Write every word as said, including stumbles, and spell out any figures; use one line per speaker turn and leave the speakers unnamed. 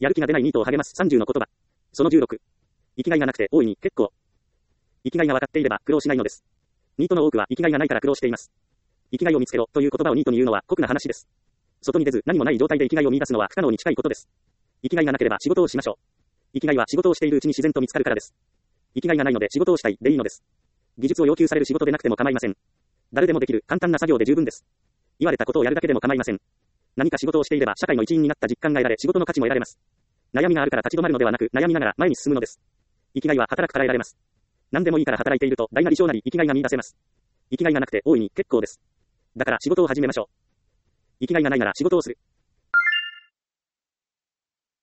やる気が出ないニートを励ますさんじゅうの言葉。そのじゅうろく。生きがいがなくて大いに結構。生きがいが分かっていれば苦労しないのです。ニートの多くは生きがいがないから苦労しています。生きがいを見つけろという言葉をニートに言うのは酷な話です。外に出ず何もない状態で生きがいを見出すのは不可能に近いことです。生きがいがなければ仕事をしましょう。生きがいは仕事をしているうちに自然と見つかるからです。生きがいがないので仕事をしたいでいいのです。技術を要求される仕事でなくても構いません。誰でもできる簡単な作業で十分です。言われたことをやるだけでも構いません。何か仕事をしていれば社会の一員になった実感が得られ仕事の価値も得られます。悩みがあるから立ち止まるのではなく悩みながら前に進むのです。生きがいは働くから得られます。何でもいいから働いていると大なり小なり生きがいが見出せます。生きがいがなくて大いに結構です。だから仕事を始めましょう。生きがいがないなら仕事をする。